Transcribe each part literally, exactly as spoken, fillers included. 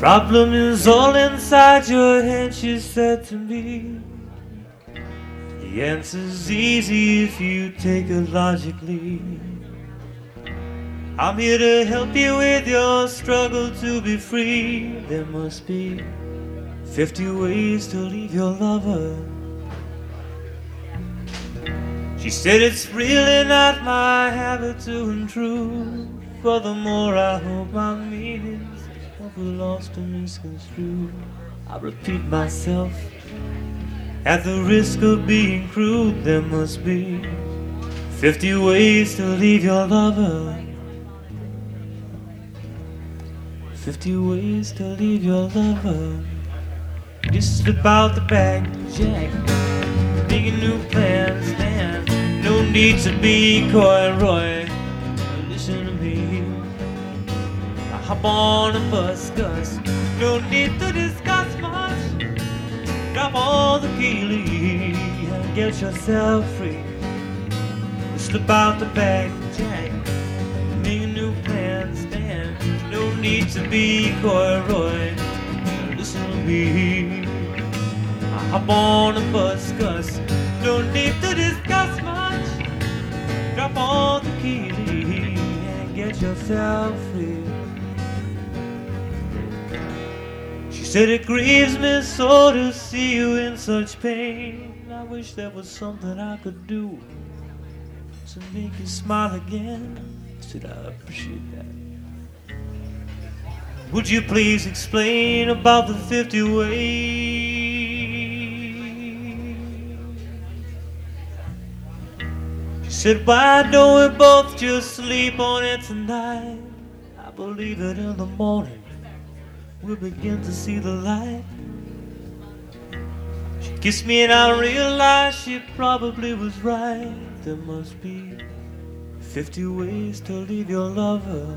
Problem is all inside your head, she said to me. The answer's easy if you take it logically. I'm here to help you with your struggle to be free. There must be fifty ways to leave your lover. She said it's really not my habit to intrude. Furthermore, I hope my meaning's never lost or misconstrued. I repeat myself at the risk of being crude. There must be fifty ways to leave your lover. Fifty ways to leave your lover. You slip out the back, Jack, making new plans, man. No need to be coy, Roy. Listen to me. I hop on a bus, Gus. No need to discuss much. Drop all the keely and get yourself free. You slip out the back, Jack, making new plans, man. No need to be coy, Roy. Listen to me. I hop on a bus, Gus. No need to discuss much. Drop all the keely and get yourself free. She said it grieves me so to see you in such pain. I wish there was something I could do to make you smile again. I said I appreciate that. Would you please explain about the fifty ways? She said, why don't we both just sleep on it tonight? I believe that in the morning we'll begin to see the light. She kissed me and I realized she probably was right. There must be fifty ways to leave your lover.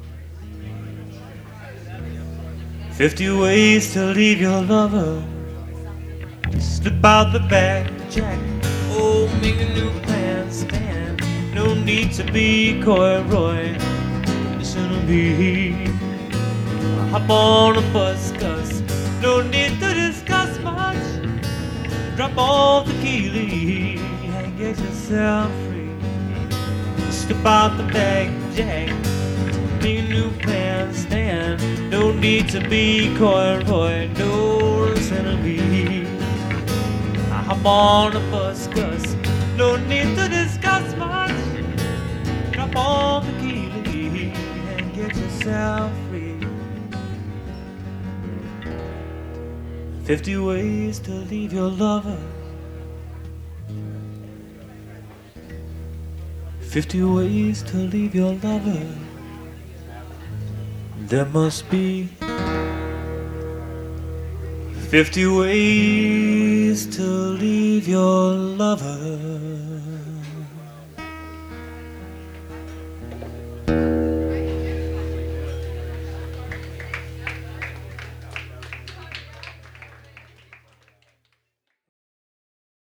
Fifty ways to leave your lover. Slip out the back, Jack. Oh, make a new plan, stand. No need to be coy, Roy. Listen to me. Hop on a bus, Gus. No need to discuss much. Drop all the keely and get yourself free. Slip out the back, Jack. Make a new plan, stand. No need to be coy, Roy. No, listen to me. I hop on a bus, Gus. No need to discuss much. Drop all the keely and get yourself free. Fifty ways to leave your lover. Fifty ways to leave your lover. There must be fifty ways to leave your lover.